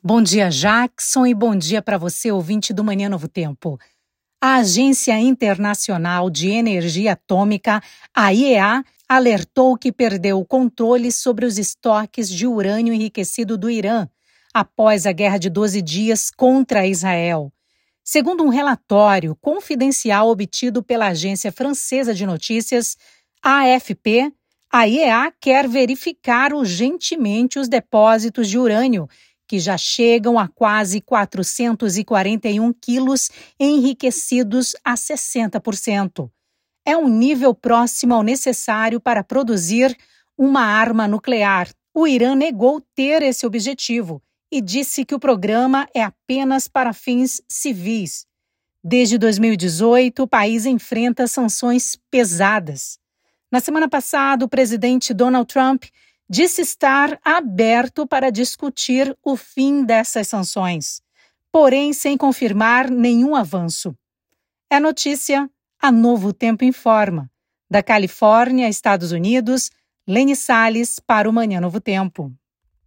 Bom dia, Jackson, e bom dia para você, ouvinte do Manhã Novo Tempo. A Agência Internacional de Energia Atômica, a IEA, alertou que perdeu o controle sobre os estoques de urânio enriquecido do Irã após a guerra de 12 dias contra Israel. Segundo um relatório confidencial obtido pela agência francesa de notícias, AFP, a IEA quer verificar urgentemente os depósitos de urânio, que já chegam a quase 441 quilos enriquecidos a 60%. É um nível próximo ao necessário para produzir uma arma nuclear. O Irã negou ter esse objetivo e disse que o programa é apenas para fins civis. Desde 2018, o país enfrenta sanções pesadas. Na semana passada, o presidente Donald Trump disse estar aberto para discutir o fim dessas sanções, porém sem confirmar nenhum avanço. É notícia, a Novo Tempo informa. Da Califórnia, Estados Unidos, Lene Salles para o Manhã Novo Tempo.